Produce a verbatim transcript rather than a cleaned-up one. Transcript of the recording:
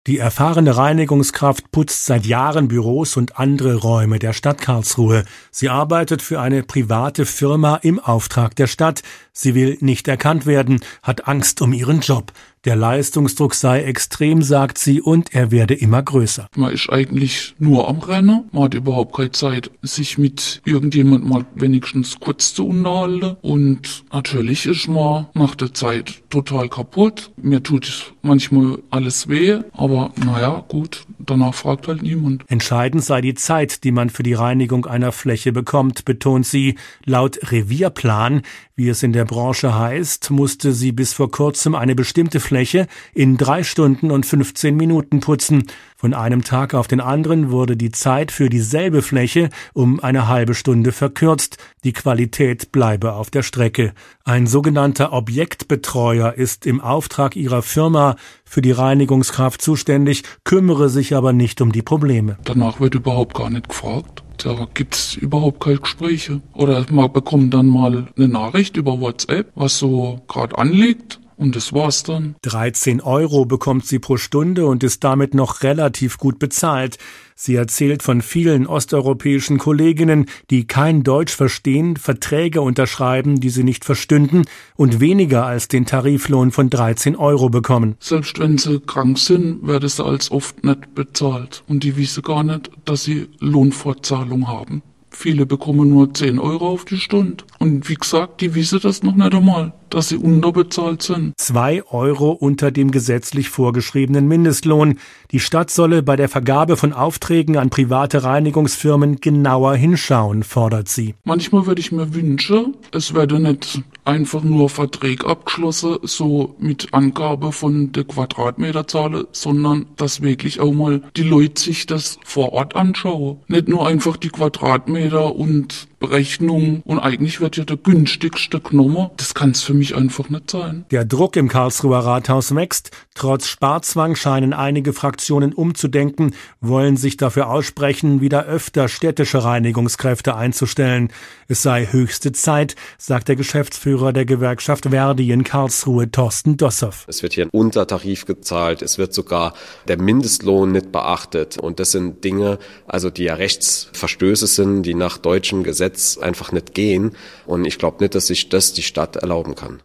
Die erfahrene Reinigungskraft putzt seit Jahren Büros und andere Räume der Stadt Karlsruhe. Sie arbeitet für eine private Firma im Auftrag der Stadt. Sie will nicht erkannt werden, hat Angst um ihren Job. Der Leistungsdruck sei extrem, sagt sie, und er werde immer größer. Man ist eigentlich nur am Rennen. Man hat überhaupt keine Zeit, sich mit irgendjemandem mal wenigstens kurz zu unterhalten. Und natürlich ist man nach der Zeit total kaputt. Mir tut manchmal alles weh, aber naja, gut, danach fragt halt niemand. Entscheidend sei die Zeit, die man für die Reinigung einer Fläche bekommt, betont sie. Laut Revierplan, wie es in der Branche heißt, musste sie bis vor kurzem eine bestimmte Fläche in drei Stunden und fünfzehn Minuten putzen. Von einem Tag auf den anderen wurde die Zeit für dieselbe Fläche um eine halbe Stunde verkürzt. Die Qualität bleibe auf der Strecke. Ein sogenannter Objektbetreuer ist im Auftrag ihrer Firma für die Reinigungskraft zuständig, kümmere sich aber nicht um die Probleme. Danach wird überhaupt gar nicht gefragt. Da gibt's überhaupt keine Gespräche. Oder man bekommt dann mal eine Nachricht über WhatsApp, was so gerade anliegt. Und das war's dann. dreizehn Euro bekommt sie pro Stunde und ist damit noch relativ gut bezahlt. Sie erzählt von vielen osteuropäischen Kolleginnen, die kein Deutsch verstehen, Verträge unterschreiben, die sie nicht verstünden und weniger als den Tariflohn von dreizehn Euro bekommen. Selbst wenn sie krank sind, werden sie als oft nicht bezahlt. Und die wissen gar nicht, dass sie Lohnfortzahlung haben. Viele bekommen nur zehn Euro auf die Stunde. Und wie gesagt, die wissen das noch nicht einmal, dass sie unterbezahlt sind. Zwei Euro unter dem gesetzlich vorgeschriebenen Mindestlohn. Die Stadt solle bei der Vergabe von Aufträgen an private Reinigungsfirmen genauer hinschauen, fordert sie. Manchmal würde ich mir wünschen, es werde nicht einfach nur Verträge abgeschlossen, so mit Angabe von der Quadratmeterzahl, sondern dass wirklich auch mal die Leute sich das vor Ort anschauen. Nicht nur einfach die Quadratmeter und Berechnung, und eigentlich wird ja der günstigste genommen. Das kann es für mich einfach nicht sein. Der Druck im Karlsruher Rathaus wächst. Trotz Sparzwang scheinen einige Fraktionen umzudenken, wollen sich dafür aussprechen, wieder öfter städtische Reinigungskräfte einzustellen. Es sei höchste Zeit, sagt der Geschäftsführer der Gewerkschaft Verdi in Karlsruhe, Thorsten Dossow. Es wird hier ein Untertarif gezahlt, es wird sogar der Mindestlohn nicht beachtet. Und das sind Dinge, also die ja Rechtsverstöße sind, die nach deutschem Gesetz einfach nicht gehen. Und ich glaube nicht, dass sich das die Stadt erlauben kann.